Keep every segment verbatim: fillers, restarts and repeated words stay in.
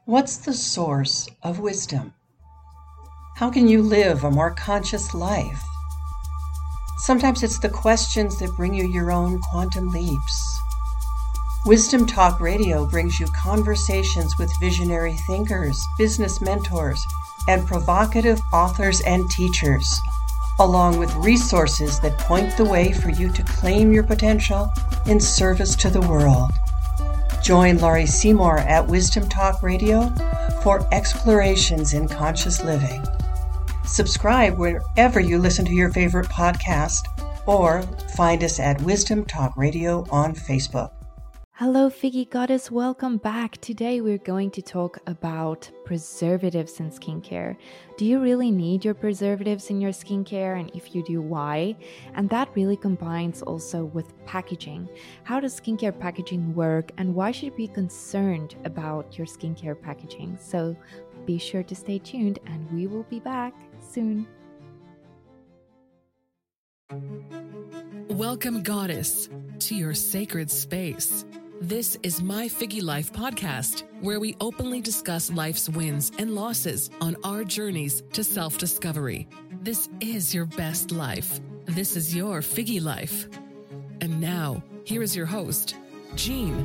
What's the source of wisdom? How can you live a more conscious life? Sometimes it's the questions that bring you your own quantum leaps. Wisdom Talk Radio brings you conversations with visionary thinkers, business mentors, and provocative authors and teachers, along with resources that point the way for you to claim your potential in service to the world. Join Laurie Seymour at Wisdom Talk Radio for explorations in conscious living. Subscribe wherever you listen to your favorite podcast, or find us at Wisdom Talk Radio on Facebook. Hello, Figgy Goddess. Welcome back. Today we're going to talk about preservatives in skincare. Do you really need your preservatives in your skincare? And if you do, why? And that really combines also with packaging. How does skincare packaging work? And why should you be concerned about your skincare packaging? So be sure to stay tuned and we will be back soon. Welcome, Goddess, to your sacred space. This is My Figgy Life podcast, where we openly discuss life's wins and losses on our journeys to self-discovery. This is your best life. This is your Figgy Life. And now, here is your host, Jean.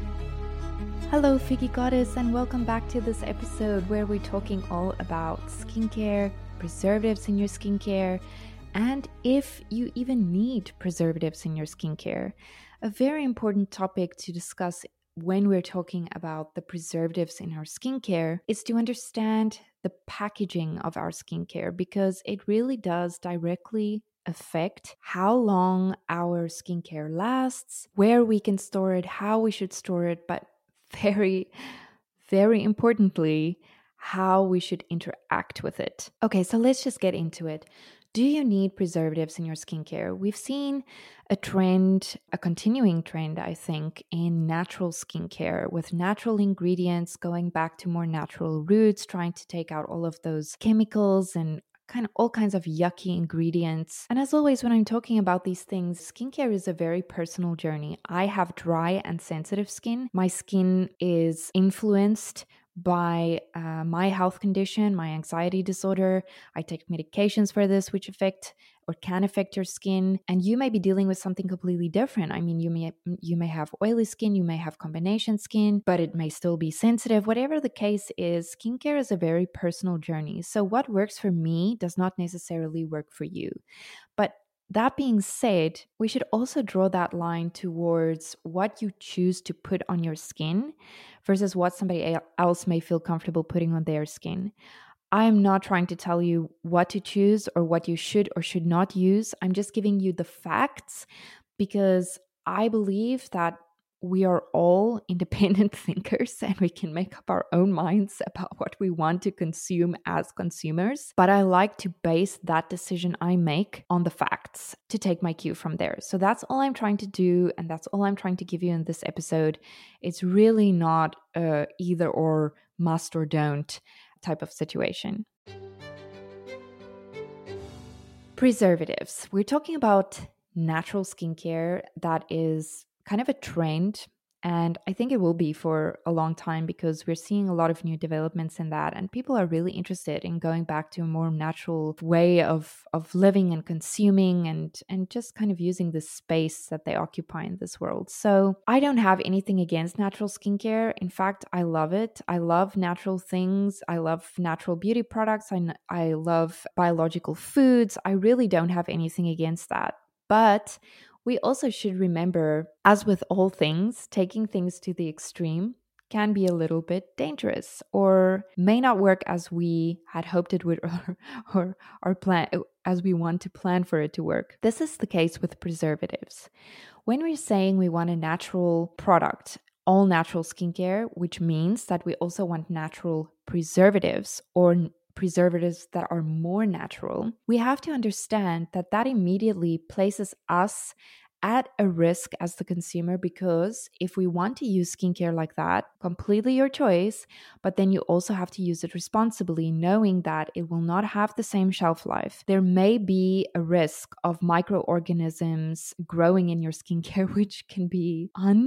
Hello, Figgy Goddess, and welcome back to this episode where we're talking all about skincare, preservatives in your skincare, and if you even need preservatives in your skincare. A very important topic to discuss when we're talking about the preservatives in our skincare is to understand the packaging of our skincare, because it really does directly affect how long our skincare lasts, where we can store it, how we should store it, but very, very importantly, how we should interact with it. Okay, so let's just get into it. Do you need preservatives in your skincare? We've seen a trend, a continuing trend, I think, in natural skincare with natural ingredients, going back to more natural roots, trying to take out all of those chemicals and kind of all kinds of yucky ingredients. And as always, when I'm talking about these things, skincare is a very personal journey. I have dry and sensitive skin. My skin is influenced by uh, my health condition, my anxiety disorder. I take medications for this, which affect or can affect your skin. And you may be dealing with something completely different. I mean, you may you may have oily skin, you may have combination skin, but it may still be sensitive. Whatever the case is, skincare is a very personal journey. So what works for me does not necessarily work for you. But that being said, we should also draw that line towards what you choose to put on your skin versus what somebody else may feel comfortable putting on their skin. I'm not trying to tell you what to choose or what you should or should not use. I'm just giving you the facts because I believe that we are all independent thinkers and we can make up our own minds about what we want to consume as consumers. But I like to base that decision I make on the facts to take my cue from there. So that's all I'm trying to do. And that's all I'm trying to give you in this episode. It's really not a either or, must or don't type of situation. Preservatives. We're talking about natural skincare that is kind of a trend, and I think it will be for a long time because we're seeing a lot of new developments in that, and people are really interested in going back to a more natural way of of living and consuming and and just kind of using the space that they occupy in this world. So I don't have anything against natural skincare. In fact, I love it. I love natural things. I love natural beauty products. I, I love biological foods. I really don't have anything against that. But we also should remember, as with all things, taking things to the extreme can be a little bit dangerous or may not work as we had hoped it would or, or, or plan as we want to plan for it to work. This is the case with preservatives. When we're saying we want a natural product, all natural skincare, which means that we also want natural preservatives or preservatives that are more natural, we have to understand that that immediately places us at a risk as the consumer, because if we want to use skincare like that, completely your choice, but then you also have to use it responsibly, knowing that it will not have the same shelf life. There may be a risk of microorganisms growing in your skincare, which can be un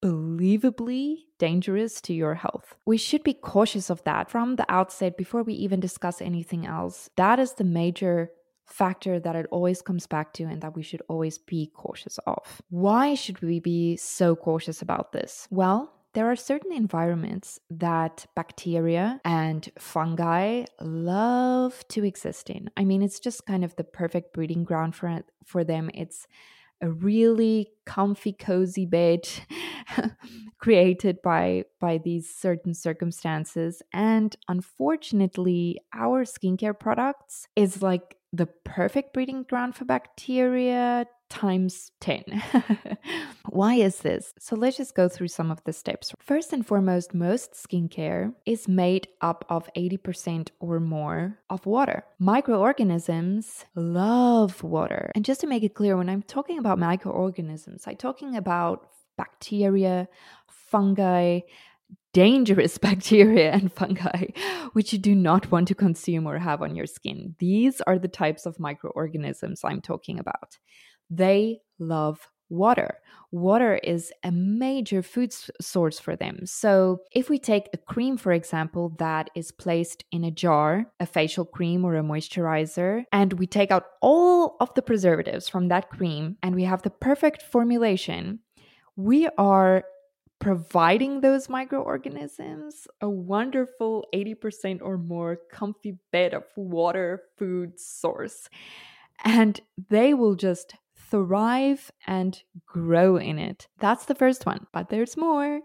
unbelievably dangerous to your health. We should be cautious of that from the outset before we even discuss anything else. That is the major factor that it always comes back to and that we should always be cautious of. Why should we be so cautious about this? Well, there are certain environments that bacteria and fungi love to exist in. I mean, it's just kind of the perfect breeding ground for, for them. It's a really comfy, cozy bed created by, by these certain circumstances. And unfortunately, our skincare products is like the perfect breeding ground for bacteria times ten. Why is this? So let's just go through some of the steps. First and foremost, most skincare is made up of eighty percent or more of water. Microorganisms love water. And just to make it clear, when I'm talking about microorganisms, I'm talking about bacteria, fungi, dangerous bacteria and fungi, which you do not want to consume or have on your skin. These are the types of microorganisms I'm talking about. They love water. Water is a major food source for them. So if we take a cream, for example, that is placed in a jar, a facial cream or a moisturizer, and we take out all of the preservatives from that cream and we have the perfect formulation, we are providing those microorganisms a wonderful eighty percent or more comfy bed of water food source. And they will just thrive and grow in it. That's the first one, but there's more.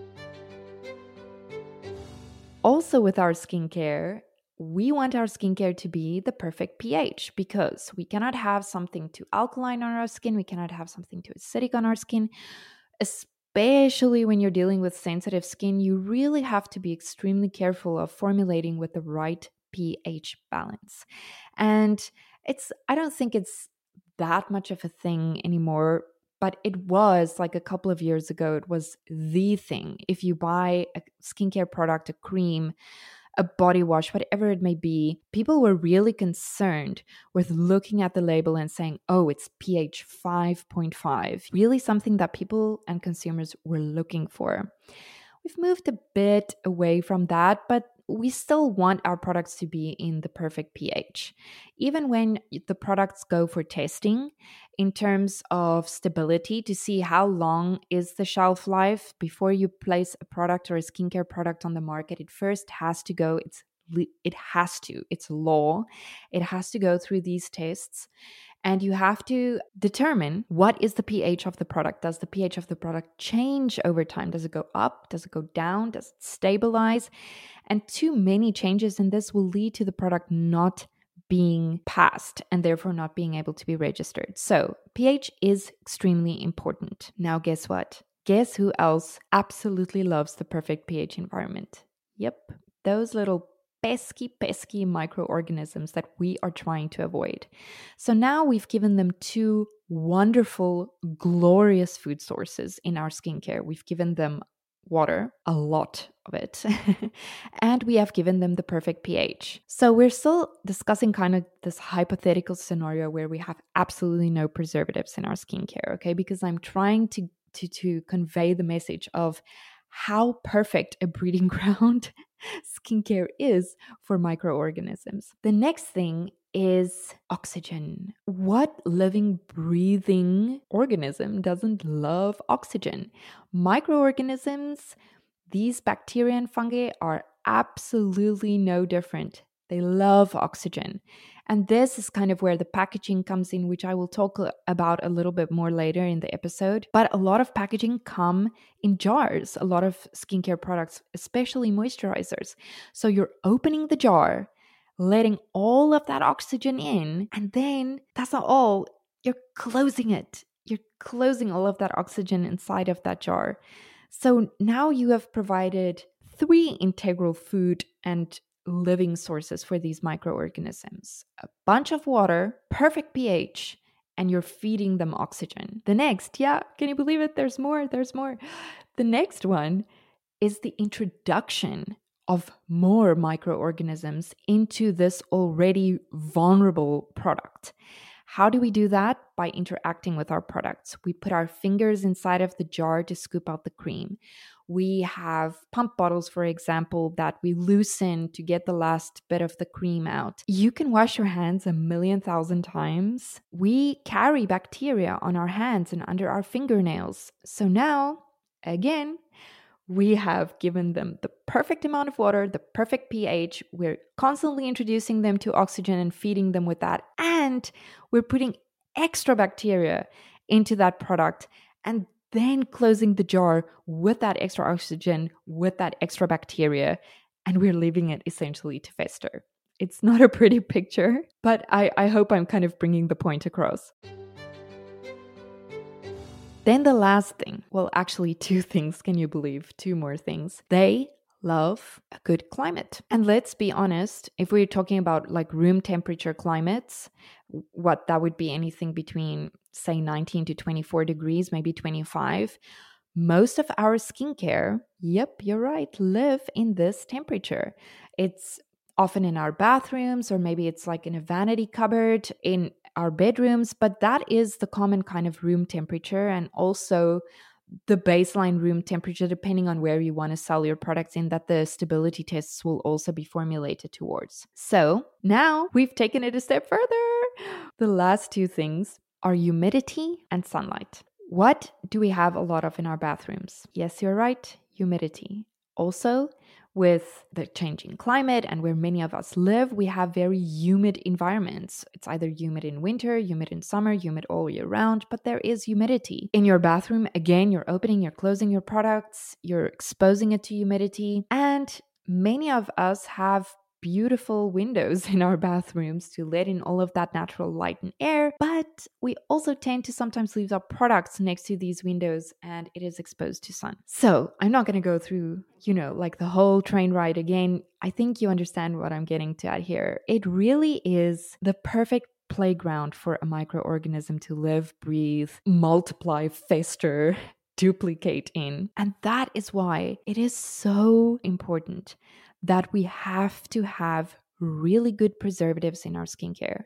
Also with our skincare, we want our skincare to be the perfect pH because we cannot have something too alkaline on our skin. We cannot have something too acidic on our skin. Especially when you're dealing with sensitive skin, you really have to be extremely careful of formulating with the right pH balance. And it's, I don't think it's that much of a thing anymore, but it was like a couple of years ago, it was the thing. If you buy a skincare product, a cream, a body wash, whatever it may be, people were really concerned with looking at the label and saying, oh, it's pH five point five. Really something that people and consumers were looking for. We've moved a bit away from that, but we still want our products to be in the perfect pH. Even when the products go for testing in terms of stability to see how long is the shelf life before you place a product or a skincare product on the market, it first has to go, it's it has to, it's law. It has to go through these tests. And you have to determine what is the pH of the product. Does the pH of the product change over time? Does it go up? Does it go down? Does it stabilize? And too many changes in this will lead to the product not being passed and therefore not being able to be registered. So pH is extremely important. Now, guess what? Guess who else absolutely loves the perfect pH environment? Yep, those little pesky, pesky microorganisms that we are trying to avoid. So now we've given them two wonderful, glorious food sources in our skincare. We've given them water, a lot of it, and we have given them the perfect pH. So we're still discussing kind of this hypothetical scenario where we have absolutely no preservatives in our skincare, okay? Because I'm trying to to, to convey the message of how perfect a breeding ground skincare is for microorganisms. The next thing is oxygen. What living, breathing organism doesn't love oxygen? Microorganisms, these bacteria and fungi are absolutely no different. They love oxygen. And this is kind of where the packaging comes in, which I will talk about a little bit more later in the episode. But a lot of packaging come in jars, a lot of skincare products, especially moisturizers. So you're opening the jar, letting all of that oxygen in, and then that's not all. You're closing it. You're closing all of that oxygen inside of that jar. So now you have provided three integral food and living sources for these microorganisms. A bunch of water, perfect pH, and you're feeding them oxygen. The next, yeah, can you believe it? There's more, there's more. The next one is the introduction of more microorganisms into this already vulnerable product. How do we do that? By interacting with our products. We put our fingers inside of the jar to scoop out the cream. We have pump bottles, for example, that we loosen to get the last bit of the cream out. You can wash your hands a million thousand times. We carry bacteria on our hands and under our fingernails. So now, again, we have given them the perfect amount of water, the perfect pH. We're constantly introducing them to oxygen and feeding them with that. And we're putting extra bacteria into that product and then closing the jar with that extra oxygen, with that extra bacteria, and we're leaving it essentially to fester. It's not a pretty picture, but I, I hope I'm kind of bringing the point across. Then the last thing, well, actually two things, can you believe? Two more things. They love a good climate. And let's be honest, if we're talking about like room temperature climates, what that would be anything between, say, nineteen to twenty-four degrees, maybe twenty-five. Most of our skincare, yep, you're right, live in this temperature. It's often in our bathrooms, or maybe it's like in a vanity cupboard in our bedrooms, but that is the common kind of room temperature, and also the baseline room temperature, depending on where you want to sell your products in, that the stability tests will also be formulated towards. So now we've taken it a step further. The last two things are humidity and sunlight. What do we have a lot of in our bathrooms? Yes, you're right, humidity. Also, with the changing climate and where many of us live, we have very humid environments. It's either humid in winter, humid in summer, humid all year round, but there is humidity. In your bathroom, again, you're opening, you're closing your products, you're exposing it to humidity. And many of us have beautiful windows in our bathrooms to let in all of that natural light and air, but we also tend to sometimes leave our products next to these windows and it is exposed to sun. So I'm not going to go through, you know, like the whole train ride again. I think you understand what I'm getting to at here. It really is the perfect playground for a microorganism to live, breathe, multiply, fester, duplicate in. And that is why it is so important that we have to have really good preservatives in our skincare.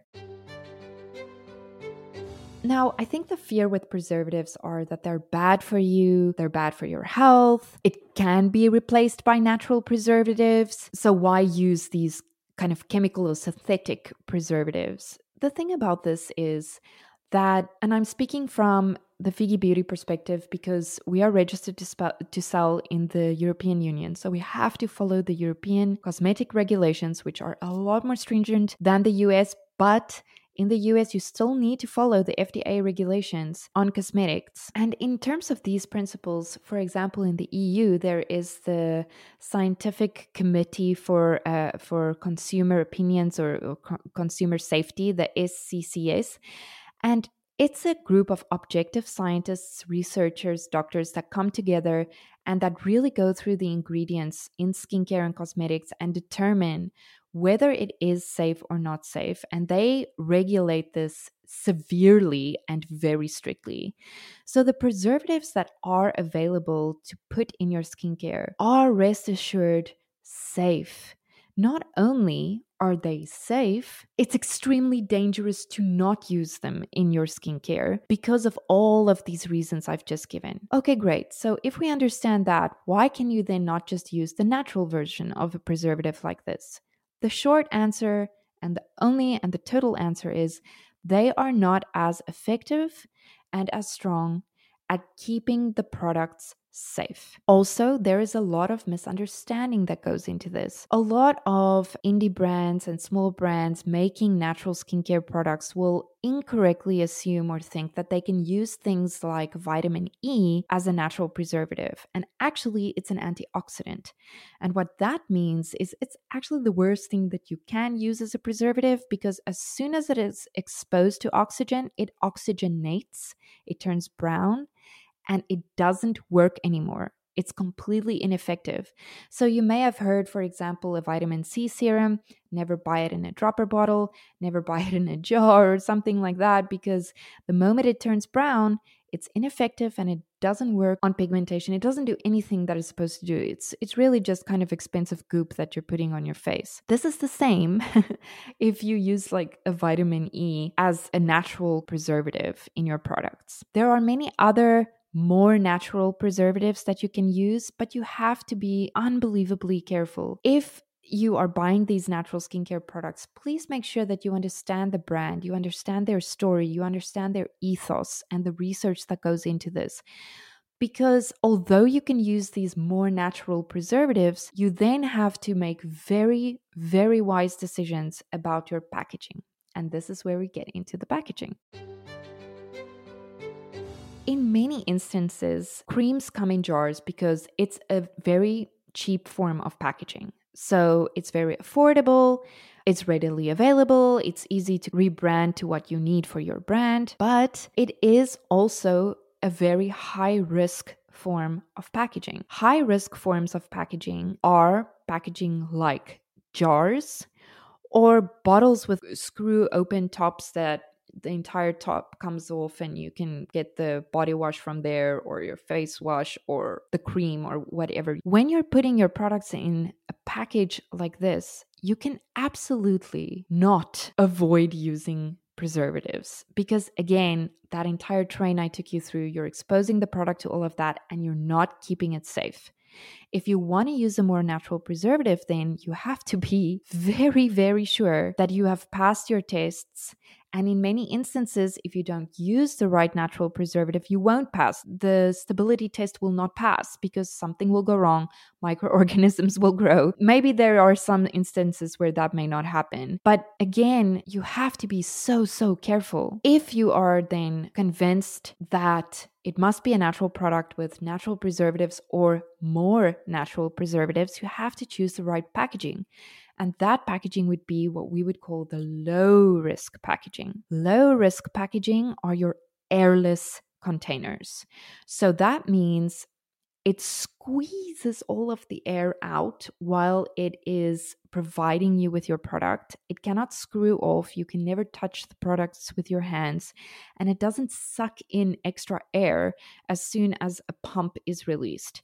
Now, I think the fear with preservatives are that they're bad for you, they're bad for your health, it can be replaced by natural preservatives, so why use these kind of chemical or synthetic preservatives? The thing about this is that, and I'm speaking from the Figgy Beauty perspective because we are registered to, sp- to sell in the European Union. So we have to follow the European cosmetic regulations, which are a lot more stringent than the U S. But in the U S, you still need to follow the F D A regulations on cosmetics. And in terms of these principles, for example, in the E U, there is the Scientific Committee for uh, for Consumer Opinions or, or co- Consumer Safety, the S C C S. And it's a group of objective scientists, researchers, doctors that come together and that really go through the ingredients in skincare and cosmetics and determine whether it is safe or not safe. And they regulate this severely and very strictly. So the preservatives that are available to put in your skincare are, rest assured, safe. Not only are they safe, it's extremely dangerous to not use them in your skincare because of all of these reasons I've just given. Okay, great. So if we understand that, why can you then not just use the natural version of a preservative like this? The short answer, and the only and the total answer, is they are not as effective and as strong at keeping the products safe. Also, there is a lot of misunderstanding that goes into this. A lot of indie brands and small brands making natural skincare products will incorrectly assume or think that they can use things like vitamin E as a natural preservative. And actually, it's an antioxidant. And what that means is it's actually the worst thing that you can use as a preservative, because as soon as it is exposed to oxygen, it oxygenates, it turns brown, and it doesn't work anymore. It's completely ineffective. So you may have heard, for example, a vitamin C serum, never buy it in a dropper bottle, never buy it in a jar or something like that, because the moment it turns brown, It's ineffective and it doesn't work on pigmentation. It doesn't do anything that it's supposed to do. It's it's really just kind of expensive goop that you're putting on your face. This is the same if you use like a vitamin E as a natural preservative in your products. There are many other more natural preservatives that you can use, but you have to be unbelievably careful. If you are buying these natural skincare products, please make sure that you understand the brand, you understand their story, you understand their ethos and the research that goes into this. Because although you can use these more natural preservatives, you then have to make very, very wise decisions about your packaging. And this is where we get into the packaging. In many instances, creams come in jars because it's a very cheap form of packaging. So it's very affordable, it's readily available, it's easy to rebrand to what you need for your brand, but it is also a very high risk form of packaging. High risk forms of packaging are packaging like jars or bottles with screw open tops that the entire top comes off and you can get the body wash from there or your face wash or the cream or whatever. When you're putting your products in a package like this, you can absolutely not avoid using preservatives because, again, that entire train I took you through, you're exposing the product to all of that and you're not keeping it safe. If you want to use a more natural preservative, then you have to be very, very sure that you have passed your tests. And in many instances, if you don't use the right natural preservative, you won't pass. The stability test will not pass because something will go wrong. Microorganisms will grow. Maybe there are some instances where that may not happen. But again, you have to be so, so careful. If you are then convinced that it must be a natural product with natural preservatives or more natural preservatives, you have to choose the right packaging. And that packaging would be what we would call the low-risk packaging. Low-risk packaging are your airless containers. So that means it squeezes all of the air out while it is providing you with your product. It cannot screw off. You can never touch the products with your hands. And it doesn't suck in extra air as soon as a pump is released.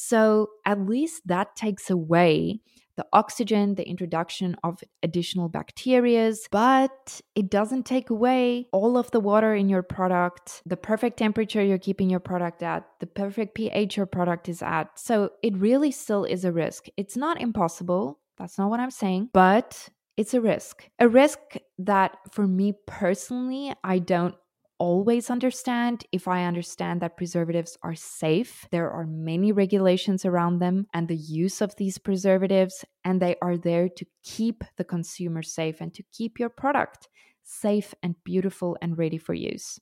So at least that takes away the oxygen, the introduction of additional bacteria, but it doesn't take away all of the water in your product, the perfect temperature you're keeping your product at, the perfect pH your product is at. So it really still is a risk. It's not impossible. That's not what I'm saying, but it's a risk. A risk that for me personally, I don't always understand. If I understand that preservatives are safe, there are many regulations around them and the use of these preservatives, and they are there to keep the consumer safe and to keep your product safe and beautiful and ready for use.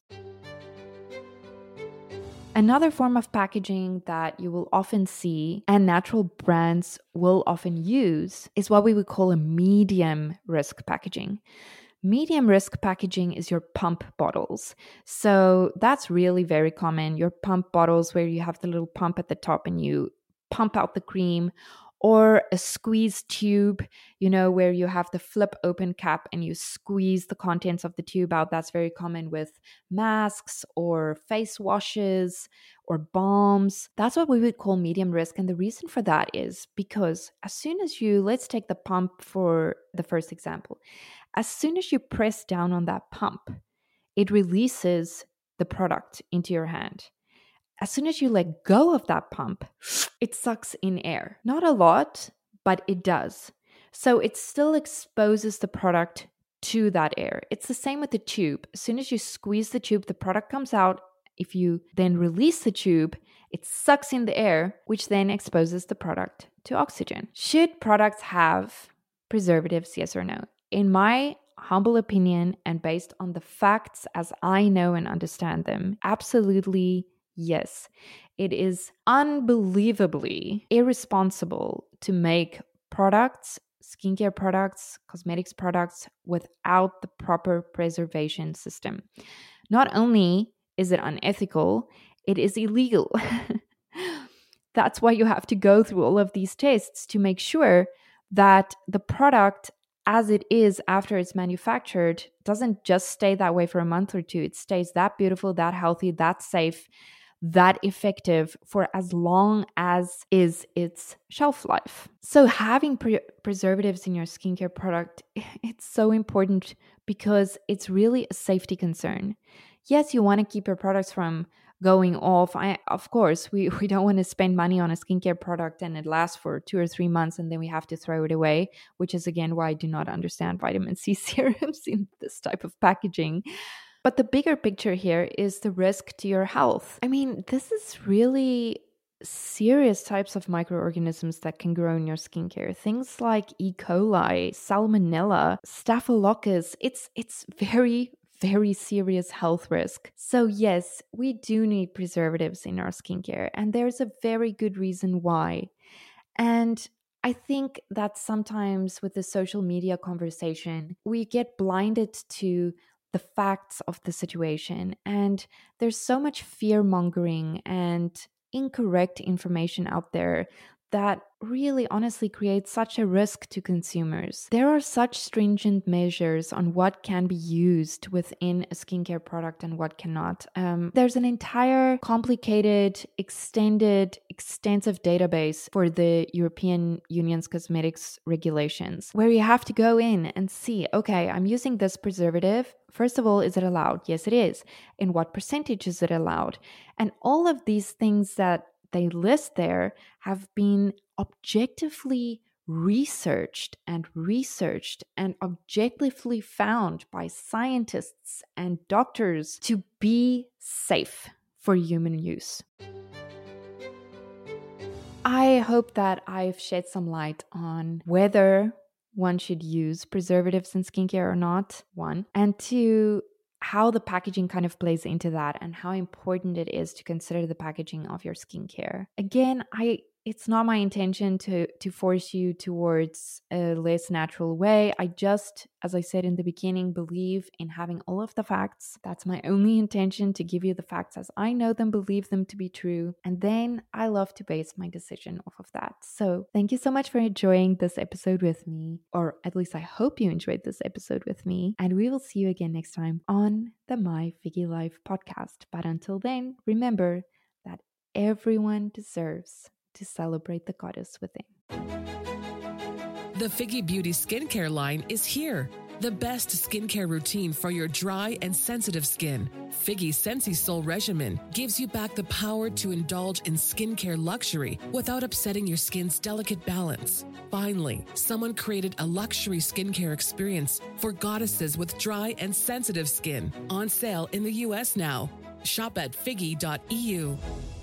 Another form of packaging that you will often see and natural brands will often use is what we would call a medium risk packaging. Medium risk packaging is your pump bottles. So that's really very common. Your pump bottles where you have the little pump at the top and you pump out the cream, or a squeeze tube, you know, where you have the flip open cap and you squeeze the contents of the tube out. That's very common with masks or face washes or balms. That's what we would call medium risk. And the reason for that is because as soon as you, let's take the pump for the first example. As soon as you press down on that pump, it releases the product into your hand. As soon as you let go of that pump, it sucks in air. Not a lot, but it does. So it still exposes the product to that air. It's the same with the tube. As soon as you squeeze the tube, the product comes out. If you then release the tube, it sucks in the air, which then exposes the product to oxygen. Should products have preservatives, yes or no? In my humble opinion, and based on the facts as I know and understand them, absolutely yes. It is unbelievably irresponsible to make products, skincare products, cosmetics products without the proper preservation system. Not only is it unethical, it is illegal. That's why you have to go through all of these tests to make sure that the product as it is after it's manufactured doesn't just stay that way for a month or two. It stays that beautiful, that healthy, that safe, that effective for as long as is its shelf life. So having pre- preservatives in your skincare product, it's so important because it's really a safety concern. Yes, you want to keep your products from going off. I, of course, we, we don't want to spend money on a skincare product and it lasts for two or three months and then we have to throw it away, which is again why I do not understand vitamin C serums in this type of packaging. But the bigger picture here is the risk to your health. I mean, this is really serious types of microorganisms that can grow in your skincare. Things like E. coli, Salmonella, Staphylococcus. It's it's very very serious health risk. So yes, we do need preservatives in our skincare, and there's a very good reason why. And I think that sometimes with the social media conversation, we get blinded to the facts of the situation, and there's so much fear-mongering and incorrect information out there that really honestly creates such a risk to consumers. There are such stringent measures on what can be used within a skincare product and what cannot. Um, there's an entire complicated, extended, extensive database for the European Union's cosmetics regulations where you have to go in and see, okay, I'm using this preservative. First of all, is it allowed? Yes, it is. In what percentage is it allowed? And all of these things that they list there have been objectively researched and researched and objectively found by scientists and doctors to be safe for human use. I hope that I've shed some light on whether one should use preservatives in skincare or not, one, and two, how the packaging kind of plays into that and how important it is to consider the packaging of your skincare. Again, I it's not my intention to to force you towards a less natural way. I just, as I said in the beginning, believe in having all of the facts. That's my only intention, to give you the facts as I know them, believe them to be true. And then I love to base my decision off of that. So thank you so much for enjoying this episode with me, or at least I hope you enjoyed this episode with me. And we will see you again next time on the My Figgy Life podcast. But until then, remember that everyone deserves to celebrate the goddess within. The Figgy Beauty skincare line is here. The best skincare routine for your dry and sensitive skin. Figgy Sensi Soul Regimen gives you back the power to indulge in skincare luxury without upsetting your skin's delicate balance. Finally, someone created a luxury skincare experience for goddesses with dry and sensitive skin. On sale in the U S now. Shop at figgy dot e u.